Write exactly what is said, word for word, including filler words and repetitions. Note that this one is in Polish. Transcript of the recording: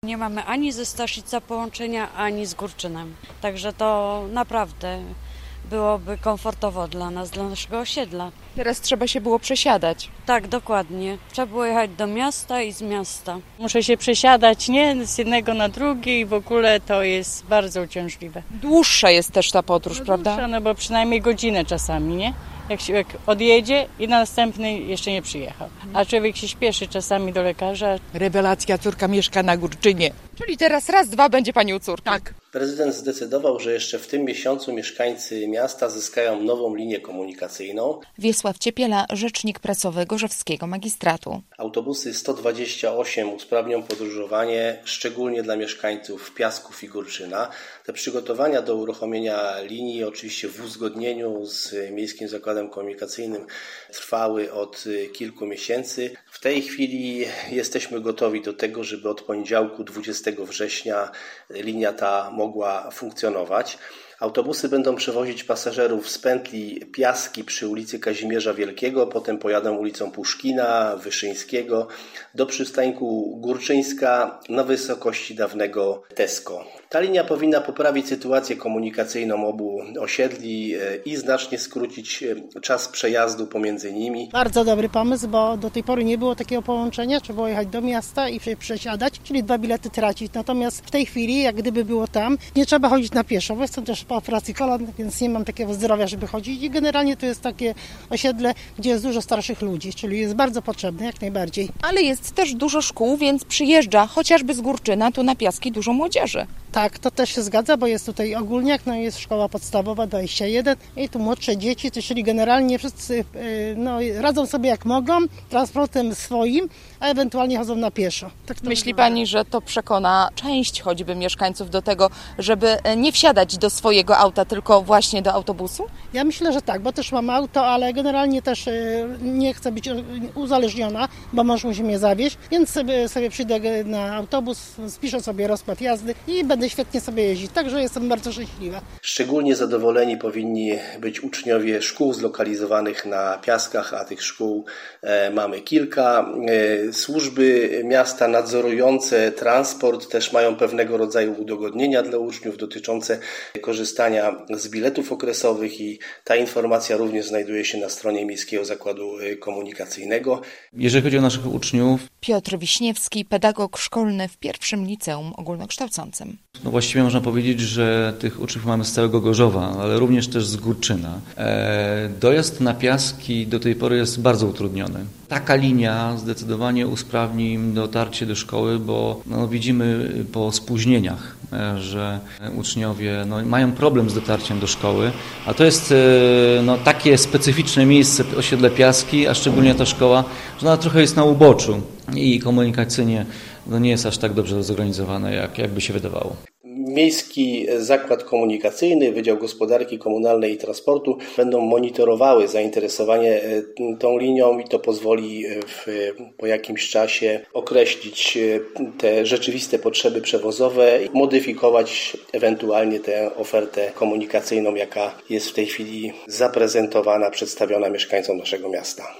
Nie mamy ani ze Staszica połączenia, ani z Górczynem. Także to naprawdę byłoby komfortowo dla nas, dla naszego osiedla. Teraz trzeba się było przesiadać. Tak, dokładnie. Trzeba było jechać do miasta i z miasta. Muszę się przesiadać, nie? Z jednego na drugi i w ogóle to jest bardzo uciążliwe. Dłuższa jest też ta podróż, no prawda? Dłuższa, no bo przynajmniej godzinę czasami, nie? Jak się jak odjedzie i na następny jeszcze nie przyjechał. A człowiek się śpieszy czasami do lekarza. Rewelacja, córka mieszka na Górczynie. Czyli teraz raz, dwa będzie pani u córki. Tak. Prezydent zdecydował, że jeszcze w tym miesiącu mieszkańcy miasta zyskają nową linię komunikacyjną. Wiesław Ciepiela, rzecznik prasowy Gorzowskiego Magistratu. Autobusy sto dwadzieścia osiem usprawnią podróżowanie, szczególnie dla mieszkańców Piasków i Górczyna. Te przygotowania do uruchomienia linii, oczywiście w uzgodnieniu z Miejskim Zakładem Komunikacyjnym, trwały od kilku miesięcy. W tej chwili jesteśmy gotowi do tego, żeby od poniedziałku dwudziestego września linia ta mogła funkcjonować. Autobusy będą przewozić pasażerów z pętli Piaski przy ulicy Kazimierza Wielkiego, potem pojadą ulicą Puszkina, Wyszyńskiego do przystanku Górczyńska na wysokości dawnego Tesco. Ta linia powinna poprawić sytuację komunikacyjną obu osiedli i znacznie skrócić czas przejazdu pomiędzy nimi. Bardzo dobry pomysł, bo do tej pory nie było takiego połączenia, trzeba było jechać do miasta i się przesiadać, czyli dwa bilety tracić. Natomiast w tej chwili, jak gdyby było tam, nie trzeba chodzić na pieszo, bo jestem też po operacji kolan, więc nie mam takiego zdrowia, żeby chodzić i generalnie to jest takie osiedle, gdzie jest dużo starszych ludzi, czyli jest bardzo potrzebne, jak najbardziej. Ale jest też dużo szkół, więc przyjeżdża chociażby z Górczyna tu na Piaski dużo młodzieży. Tak, to też się zgadza, bo jest tutaj ogólniak, no jest szkoła podstawowa dwadzieścia jeden i tu młodsze dzieci, to czyli generalnie wszyscy no, radzą sobie jak mogą, transportem swoim, a ewentualnie chodzą na pieszo. Tak Myśli pani, że to przekona część choćby mieszkańców do tego, żeby nie wsiadać do swojego auta, tylko właśnie do autobusu? Ja myślę, że tak, bo też mam auto, ale generalnie też nie chcę być uzależniona, bo mąż musi mnie zawieźć, więc sobie, sobie przyjdę na autobus, spiszę sobie rozkład jazdy i będę świetnie sobie jeździć, także jestem bardzo szczęśliwa. Szczególnie zadowoleni powinni być uczniowie szkół zlokalizowanych na Piaskach, a tych szkół e, mamy kilka. E, służby miasta nadzorujące transport też mają pewnego rodzaju udogodnienia dla uczniów dotyczące korzystania z biletów okresowych i ta informacja również znajduje się na stronie Miejskiego Zakładu Komunikacyjnego. Jeżeli chodzi o naszych uczniów... Piotr Wiśniewski, pedagog szkolny w pierwszym liceum ogólnokształcącym. No właściwie można powiedzieć, że tych uczniów mamy z całego Gorzowa, ale również też z Górczyna. E, dojazd na Piaski do tej pory jest bardzo utrudniony. Taka linia zdecydowanie usprawni im dotarcie do szkoły, bo no, widzimy po spóźnieniach, że uczniowie no, mają problem z dotarciem do szkoły, a to jest no, takie specyficzne miejsce, osiedle Piaski, a szczególnie ta szkoła, że ona trochę jest na uboczu i komunikacyjnie no, nie jest aż tak dobrze zorganizowana, jak, jakby się wydawało. Miejski Zakład Komunikacyjny, Wydział Gospodarki Komunalnej i Transportu będą monitorowały zainteresowanie tą linią i to pozwoli w, po jakimś czasie określić te rzeczywiste potrzeby przewozowe i modyfikować ewentualnie tę ofertę komunikacyjną, jaka jest w tej chwili zaprezentowana, przedstawiona mieszkańcom naszego miasta.